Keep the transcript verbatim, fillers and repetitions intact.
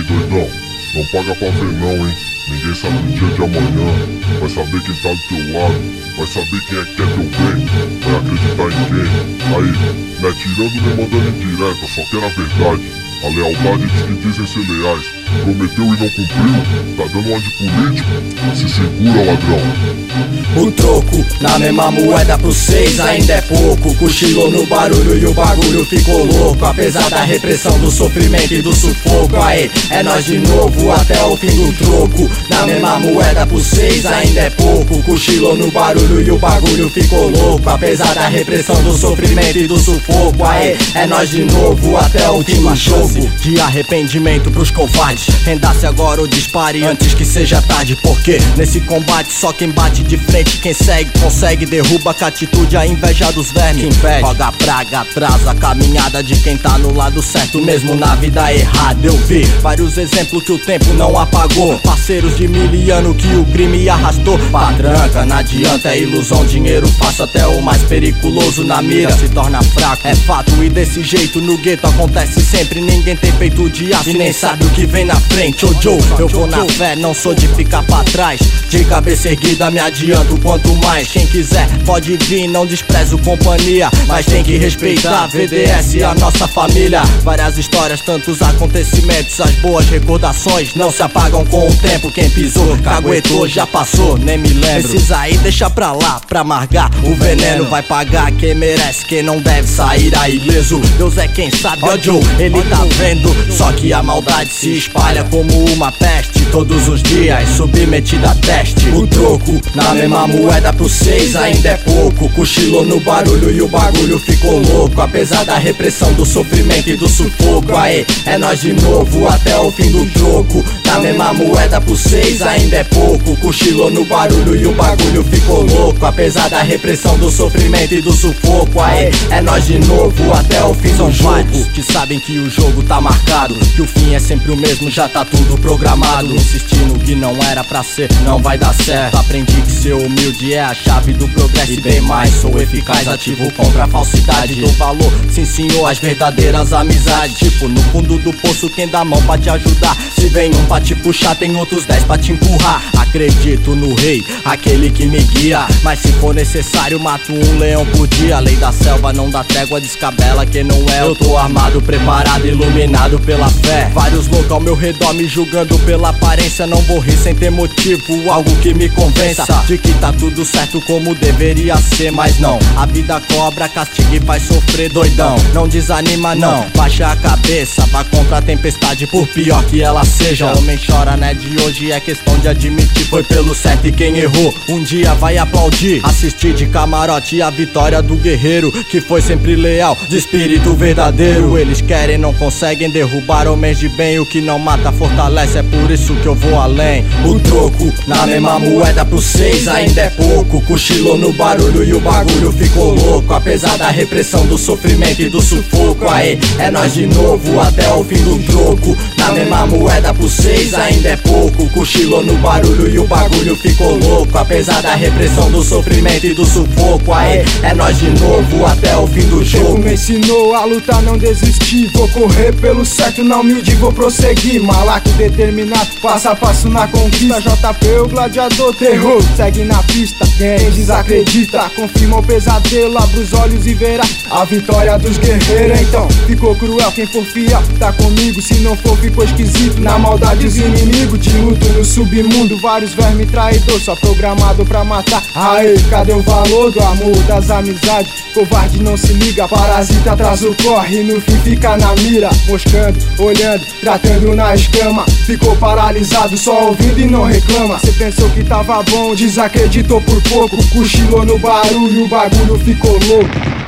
doidão, não paga pra ver não, hein. Ninguém sabe o dia de amanhã. Vai saber quem tá do teu lado, vai saber quem é que quer teu bem, vai acreditar em quem. Aí, me atirando, me mandando indireta, só quer a verdade. A lealdade dos que dizem ser leais. Prometeu e não cumpriu, tá dando uma de político. Se segura, ladrão. O troco, na mesma moeda pro seis ainda é pouco. Cochilou no barulho e o bagulho ficou louco. Apesar da repressão, do sofrimento e do sufoco. Aê, é nós de novo até o fim do troco. Na mesma moeda pro seis ainda é pouco. Cochilou no barulho e o bagulho ficou louco. Apesar da repressão, do sofrimento e do sufoco. Aê, é nós de novo até o fim do jogo. De arrependimento pros covardes, renda-se agora ou dispare antes que seja tarde. Porque nesse combate só quem bate de frente, quem segue consegue, derruba com atitude a inveja dos vermes. Joga praga, atrasa a caminhada de quem tá no lado certo, mesmo na vida errada. Eu vi vários exemplos que o tempo não apagou, parceiros de miliano que o crime arrastou pra tranca. Não adianta, é ilusão, dinheiro fácil até o mais periculoso na mira se torna fraco. É fato e desse jeito no gueto acontece sempre. Ninguém tem peito de aço e nem sabe o que vem na frente. Ô Joe, eu vou na fé, não sou de ficar pra trás. De cabeça erguida me adianto quanto mais. Quem quiser pode vir, não desprezo companhia, mas tem que respeitar V D S e a nossa família. Várias histórias, tantos acontecimentos, as boas recordações não se apagam com o tempo. Quem pisou, caguetou, já passou, nem me lembro. Esses aí deixa pra lá, pra amargar o veneno. Vai pagar quem merece, quem não deve sair aí ileso. Deus é quem sabe, ó Joe, ele tá vendo. Só que a maldade se espalha como uma peste, todos os dias submetida a teste. O troco, na mesma moeda pro seis ainda é pouco. Cochilou no barulho e o bagulho ficou louco. Apesar da repressão, do sofrimento e do sufoco. Aê, é nós de novo até o fim do troco. Na mesma moeda pro seis ainda é pouco. Cochilou no barulho e o bagulho ficou louco. Apesar da repressão, do sofrimento e do sufoco. Aê, é nós de novo até o fim do jogo. Que sabem que o jogo tá marcado, que o fim é sempre o mesmo, já tá tudo programado. Insistir no que não era pra ser, não vai dar certo. Aprendi que ser humilde é a chave do progresso e bem mais. Sou eficaz, ativo contra a falsidade. Dou valor, sim senhor, às verdadeiras amizades. Tipo, no fundo do poço quem dá mão pra te ajudar. Se vem um pra te puxar, tem outros dez pra te empurrar. Acredito no rei, aquele que me guia, mas se for necessário mato um leão por dia. A lei da selva não dá trégua, descabela quem não é. Eu tô armado, preparado, iluminado pela fé. Vários loucos ao meu redor me julgando pela aparência. Não vou rir sem ter motivo, algo que me convença de que tá tudo certo como deveria ser. Mas não, a vida cobra, castiga e faz sofrer, doidão. Não desanima não, baixa a cabeça, vá contra a tempestade por pior que ela seja. O homem chora, né, de hoje é questão de admitir. Foi pelo certo e quem errou um dia vai aplaudir. Assistir de camarote a vitória do guerreiro que foi sempre leal, de espírito verdadeiro. Eles querem, não conseguem derrubar homens de bem. O que não mata fortalece, é por isso que eu vou além. O troco, na mesma moeda pro seis ainda é pouco. Cochilou no barulho e o bagulho ficou louco. Apesar da repressão, do sofrimento e do sufoco. Aê, é nós de novo até o fim do troco. Na mesma moeda pro seis ainda é pouco. Cochilou no barulho e o bagulho ficou louco. Apesar da repressão, do sofrimento e do sufoco. Aê, é nós de novo até o fim do jogo. Me ensinou a lutar, não desistir. Vou correr pelo certo, não humilde, vou prosseguir. Malaco determinado, passo a passo na conquista. J P, o gladiador, terror, segue na pista. Quem desacredita, confirma o pesadelo. Abre os olhos e verá a vitória dos guerreiros. Então, ficou cruel, quem for fiel tá comigo. Se não for, ficou esquisito. Na maldade os inimigos, de luto no submundo. Vários vermes traidor, só programado pra matar. Aê, cadê o valor do amor, das amizades? Covarde não se liga, parasita atrás o corre. E no fim fica na mira, moscando, olhando, tratando na escama. Ficou paralisado, só ouvindo e não reclama. Cê pensou que tava bom, desacreditou por pouco. Cochilou no barulho, o bagulho ficou louco.